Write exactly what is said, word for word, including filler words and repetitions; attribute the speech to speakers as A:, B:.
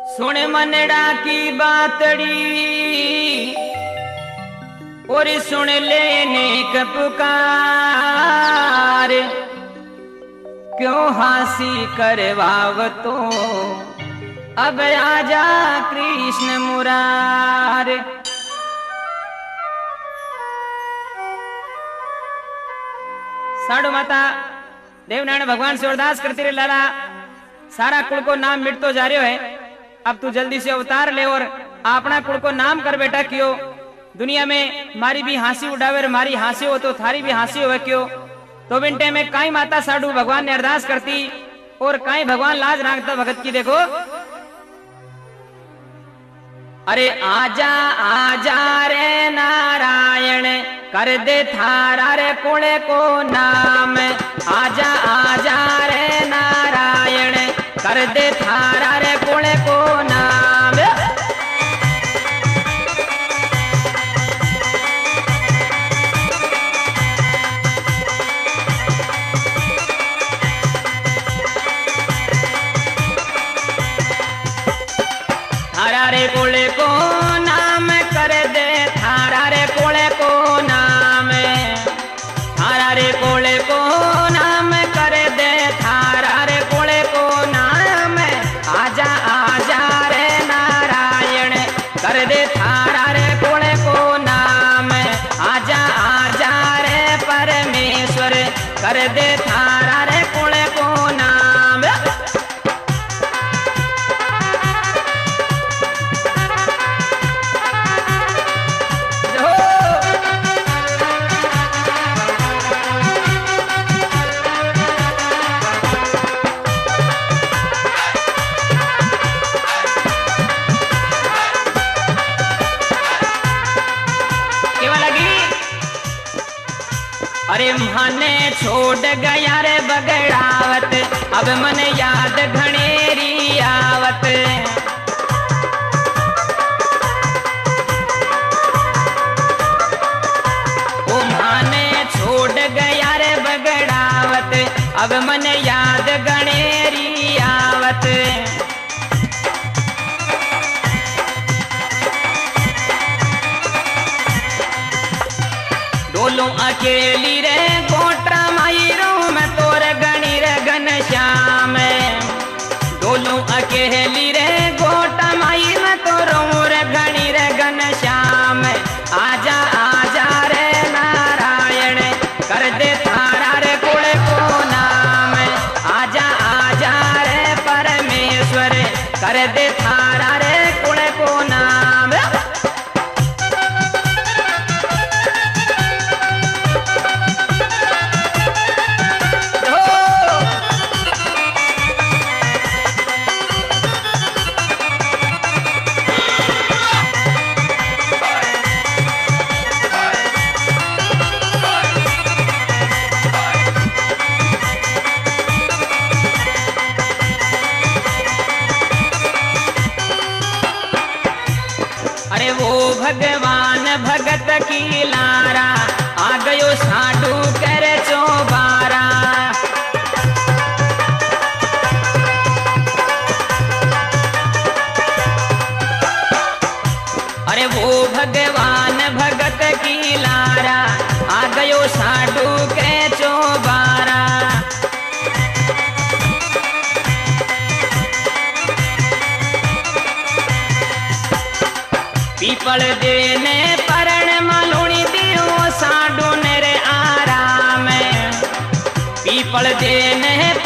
A: सुन मनड़ा की बातड़ी और सुन लेने का पुकार, क्यों हासी करवाव तो अब आजा कृष्ण मुरार। साधु माता देवनारायण भगवान से अरदास करती रहे, लाला सारा कुल को नाम मिट तो जा रहे है, अब तू जल्दी से अवतार ले और अपना कुल को नाम कर बेटा। क्यों दुनिया में मारी भी हंसी उड़ावे, मारी हंसी हो तो थारी भी हंसी हो क्यों। तो बिंटे में काई माता साधु भगवान ने अरदास करती और काई भगवान लाज राखता भगत की। देखो अरे आजा आजा रे नारायण कर दे थारा रे कुले को नाम, आजा आजा रे नारायण कर दे थारा रे कुले को नाम। थारा रे कुले को नाम कर दे थारा रे कुले को नाम, थारा रे कुले को नाम कर दे थारा रे कुले को नाम। आजा आजा रे नारायण कर दे थारा रे कुले को नाम, आजा आजा रे परमेश्वर कर दे थारा रे कुले को नाम। अरे मने छोड़ गया रे बगड़ावत, अब मन याद घनेरी आवत। ओ मने छोड़ गया रे बगड़ावत, अब मन याद घनेरी आवत। डोलो अकेली रे गोटरा माई रो मैं तोर गणी रे घन श्याम, डोलो अकेली रे गोटा माई मैं तोरो रे घणी रे घन श्याम। आजा आजा रे नारायण कर दे थारा रे कुले को नाम, आजा आजा रे परमेश्वर कर दे थारा रे कुले को नाम। अरे वो भगवान भगत की लारा आ गयो साधु करे चौबारा। अरे वो भगवान भगत की लारा आ गयो साधु के चौबारा। पीपल देने परण मालूनी दियो साधु ने रे आराम, पीपल देने